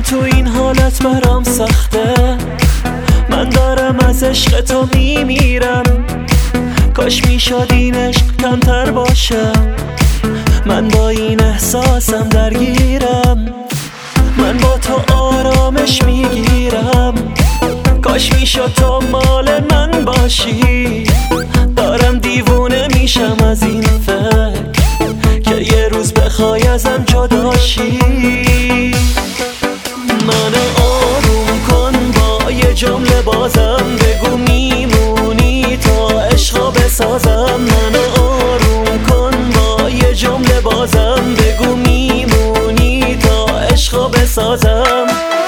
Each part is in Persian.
تو این حالت برام سخته، من دارم از عشق تو میمیرم. کاش میشد این عشق کمتر باشه، من با این احساسم درگیرم. من با تو آرامش میگیرم، کاش میشد تو مال من باشی. دارم دیوونه میشم از این فکر که یه روز بخوای ازم جداشی. من آروم کن با یه جمله بازم، بگو میمونی تا عشقا بسازم. من آروم کن با یه جمله بازم، بگو میمونی تا عشقا بسازم.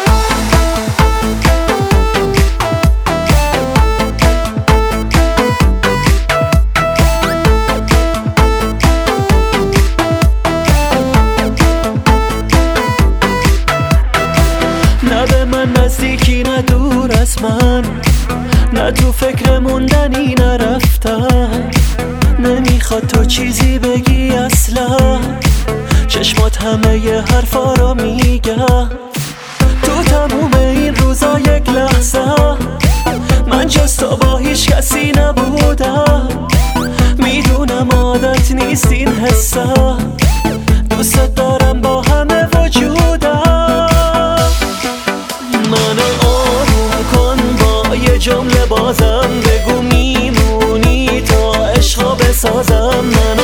نه به من نزدیکی نه دور از من، نه تو فکر موندنی نرفتن. نمیخواد تو چیزی بگی اصلا، چشمات همه ی حرفا رو میگن. تو تموم این روزا یک لحظه من جز تو با هیچ کسی نبودم. میدونم عادت نیست این حسه، دوست دارم با همه وجودم. من آروم کن با یه جمله بازم، بگو میمونی تا عشقا بسازم.